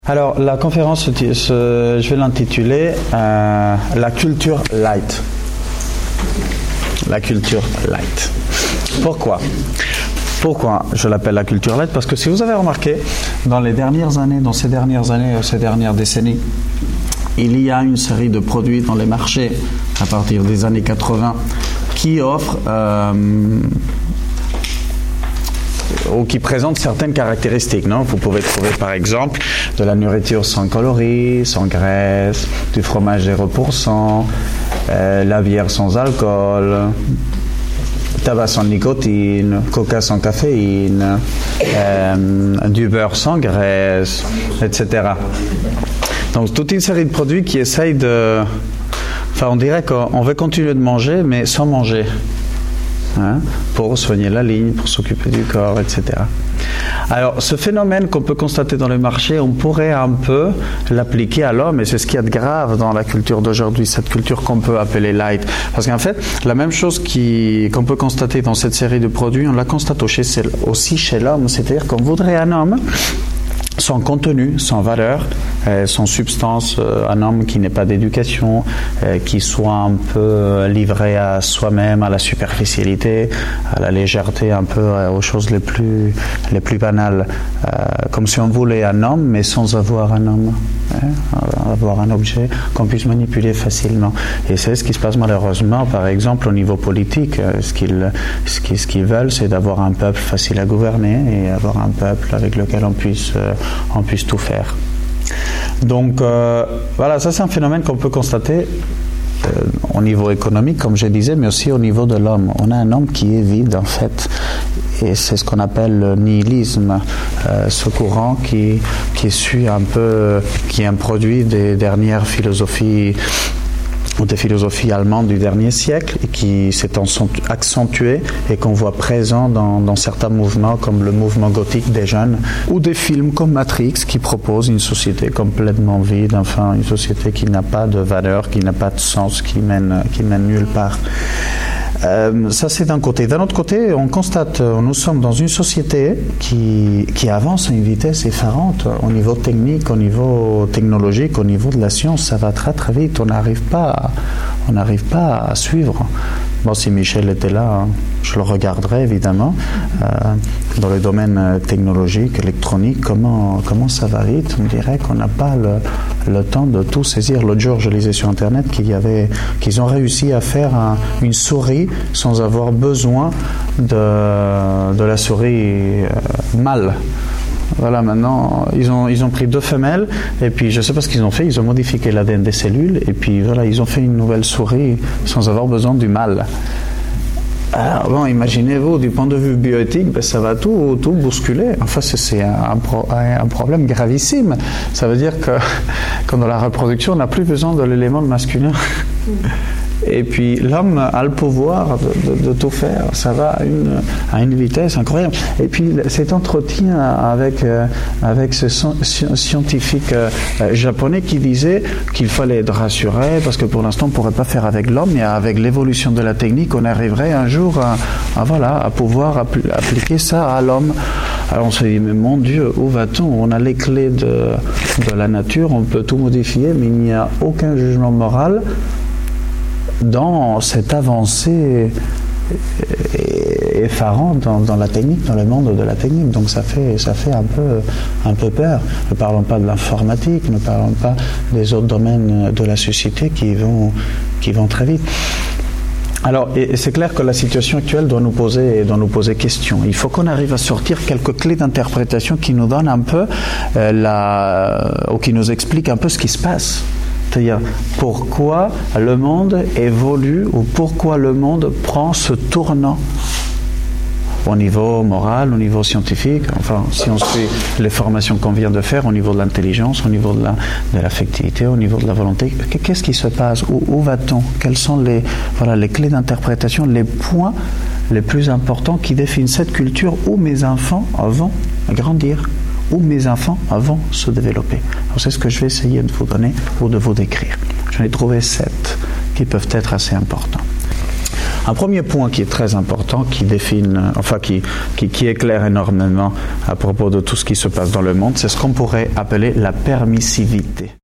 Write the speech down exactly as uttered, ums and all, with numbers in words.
Alors, la conférence, je vais l'intituler euh, « La culture light ». La culture light. Pourquoi ? Pourquoi je l'appelle la culture light ? Parce que si vous avez remarqué, dans les dernières années, dans ces dernières années, ces dernières décennies, il y a une série de produits dans les marchés, à partir des années quatre-vingts, qui offrent... Euh, ou qui présentent certaines caractéristiques. Non ? Vous pouvez trouver par exemple de la nourriture sans calories, sans graisse, du fromage zéro pour cent, euh, la bière sans alcool, tabac sans nicotine, coca sans caféine, euh, du beurre sans graisse, et cetera. Donc toute une série de produits qui essayent de... Enfin, on dirait qu'on veut continuer de manger, mais sans manger. Hein, pour soigner la ligne, pour s'occuper du corps, et cetera. Alors, ce phénomène qu'on peut constater dans le marché, on pourrait un peu l'appliquer à l'homme, et c'est ce qu'il y a de grave dans la culture d'aujourd'hui, cette culture qu'on peut appeler light. Parce qu'en fait, la même chose qui, qu'on peut constater dans cette série de produits, on la constate aussi chez l'homme, c'est-à-dire qu'on voudrait un homme sans contenu, sans valeur, euh, sans substance, euh, un homme qui n'ait pas d'éducation, euh, qui soit un peu livré à soi-même, à la superficialité, à la légèreté, un peu euh, aux choses les plus, les plus banales, euh, comme si on voulait un homme, mais sans avoir un homme, hein, avoir un objet qu'on puisse manipuler facilement. Et c'est ce qui se passe malheureusement, par exemple, au niveau politique. Ce qu'ils, ce qu'ils, ce qu'ils veulent, c'est d'avoir un peuple facile à gouverner et avoir un peuple avec lequel on puisse euh, on puisse tout faire. Donc euh, voilà, ça c'est un phénomène qu'on peut constater euh, au niveau économique, comme je disais, mais aussi au niveau de l'homme. On a un homme qui est vide en fait, et c'est ce qu'on appelle le nihilisme, euh, ce courant qui, qui suit un peu, qui est un produit des dernières philosophies ou des philosophies allemandes du dernier siècle et qui s'est accentué et qu'on voit présent dans, dans certains mouvements comme le mouvement gothique des jeunes ou des films comme Matrix qui proposent une société complètement vide, enfin une société qui n'a pas de valeur, qui n'a pas de sens, qui mène, qui mène nulle part. Euh, ça c'est d'un côté. D'un autre côté, on constate, nous sommes dans une société qui, qui avance à une vitesse effarante au niveau technique, au niveau technologique, au niveau de la science, ça va très très vite. On n'arrive pas, on n'arrive pas à suivre. Bon, si Michel était là, je le regarderais évidemment. Euh, dans le domaine technologique, électronique, comment, comment ça va vite. On dirait qu'on n'a pas le, le temps de tout saisir. L'autre jour, je lisais sur Internet qu'il y avait, qu'ils ont réussi à faire un, une souris sans avoir besoin de, de la souris euh, mâle. Voilà, maintenant, ils ont, ils ont pris deux femelles, et puis je ne sais pas ce qu'ils ont fait, ils ont modifié l'A D N des cellules, et puis voilà, ils ont fait une nouvelle souris sans avoir besoin du mâle. Alors bon, imaginez-vous, du point de vue bioéthique, ben, ça va tout, tout bousculer. Enfin, c'est, c'est un, pro, un problème gravissime. Ça veut dire que, que dans la reproduction, on n'a plus besoin de l'élément masculin. Et puis l'homme a le pouvoir de, de, de tout faire, ça va à une, à une vitesse incroyable. Et puis cet entretien avec, euh, avec ce scientifique euh, japonais qui disait qu'il fallait être rassuré parce que pour l'instant on ne pourrait pas faire avec l'homme, mais avec l'évolution de la technique on arriverait un jour à, à, voilà, à pouvoir appl- appliquer ça à l'homme. Alors on se dit, mais mon Dieu, où va-t-on ? On a les clés de, de la nature, on peut tout modifier, mais il n'y a aucun jugement moral dans cette avancée effarante dans, dans la technique, dans le monde de la technique. Donc ça fait, ça fait un peu, un peu peur. Ne parlons pas de l'informatique, ne parlons pas des autres domaines de la société qui vont, qui vont très vite. Alors, et c'est clair que la situation actuelle doit nous poser, doit nous poser question. Il faut qu'on arrive à sortir quelques clés d'interprétation qui nous donnent un peu euh, la, ou qui nous expliquent un peu ce qui se passe. C'est-à-dire pourquoi le monde évolue ou pourquoi le monde prend ce tournant au niveau moral, au niveau scientifique, enfin si on suit les formations qu'on vient de faire au niveau de l'intelligence, au niveau de, la, de l'affectivité, au niveau de la volonté, qu'est-ce qui se passe ? Où, où va-t-on ? Quelles sont les, voilà, les clés d'interprétation, les points les plus importants qui définissent cette culture où mes enfants vont grandir ? Où mes enfants vont se développer. Alors c'est ce que je vais essayer de vous donner ou de vous décrire. J'en ai trouvé sept qui peuvent être assez importants. Un premier point qui est très important, qui définit, enfin qui, qui, qui éclaire énormément à propos de tout ce qui se passe dans le monde, c'est ce qu'on pourrait appeler la permissivité.